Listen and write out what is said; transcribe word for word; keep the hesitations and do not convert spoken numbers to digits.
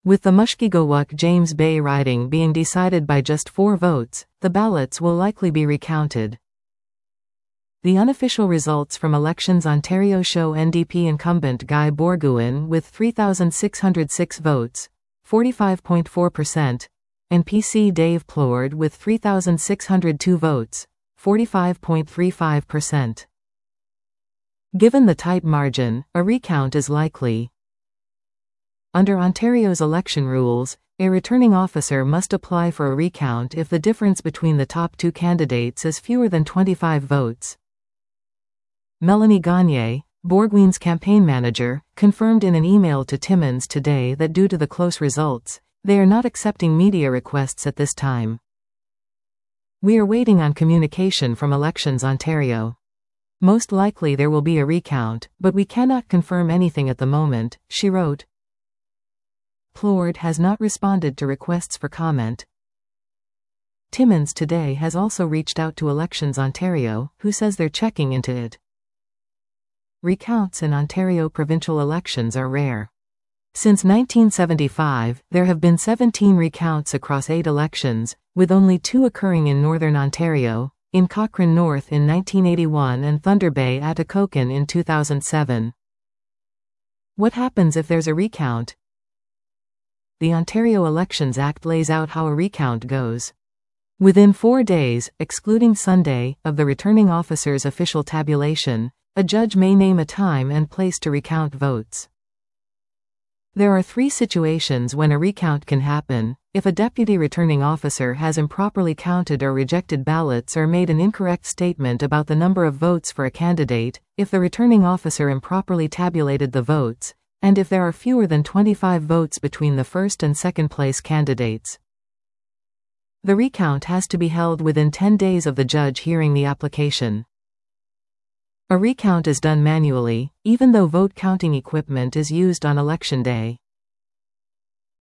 With the Mushkegowuk-James Bay riding being decided by just four votes, the ballots will likely be recounted. The unofficial results from elections: Ontario show N D P incumbent Guy Bourgain with three thousand six hundred six votes, forty-five point four percent, and P C Dave Plord with three thousand six hundred two votes, forty-five point three five percent. Given the tight margin, a recount is likely. Under Ontario's election rules, a returning officer must apply for a recount if the difference between the top two candidates is fewer than twenty-five votes. Melanie Gagne, Bourgain's campaign manager, confirmed in an email to Timmins today that due to the close results, they are not accepting media requests at this time. "We are waiting on communication from Elections Ontario. Most likely there will be a recount, but we cannot confirm anything at the moment," she wrote. Plord has not responded to requests for comment. Timmins today has also reached out to Elections Ontario, who says they're checking into it. Recounts in Ontario provincial elections are rare. Since nineteen seventy-five, there have been seventeen recounts across eight elections, with only two occurring in Northern Ontario, in Cochrane North in nineteen eighty-one and Thunder Bay Atikokan in two thousand seven. What happens if there's a recount? The Ontario Elections Act lays out how a recount goes. Within four days, excluding Sunday, of the returning officer's official tabulation, a judge may name a time and place to recount votes. There are three situations when a recount can happen: if a deputy returning officer has improperly counted or rejected ballots or made an incorrect statement about the number of votes for a candidate, if the returning officer improperly tabulated the votes, and if there are fewer than twenty-five votes between the first and second place candidates. The recount has to be held within ten days of the judge hearing the application. A recount is done manually, even though vote counting equipment is used on election day.